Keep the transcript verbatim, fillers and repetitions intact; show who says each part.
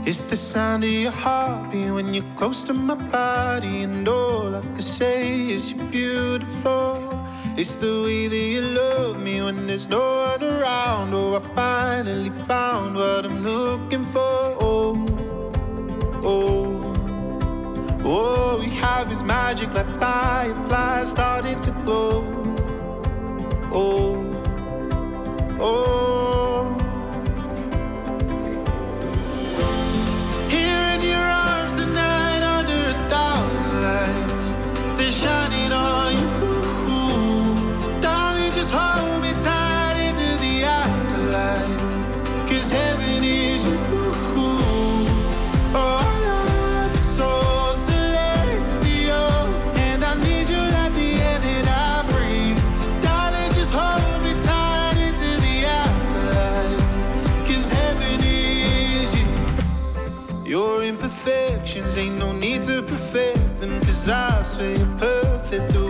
Speaker 1: It's the sound of your heartbeat when you're close to my body, and all I can say is you're beautiful. It's the way that you love me when there's no one around. Oh, I finally found what I'm looking for. Oh, oh, oh, we have this magic like fireflies starting to glow. Oh, oh, here in your arms tonight under a thousand lights, they're shining on you. Darling, just hold me tight into the afterlife, 'cause heaven is you. Oh, our love is so celestial, and I need you like the air that I breathe. Darling, just hold me tight into the afterlife, 'cause heaven is you. Your imperfections ain't no need to perfect them, 'cause I swear you're perfect the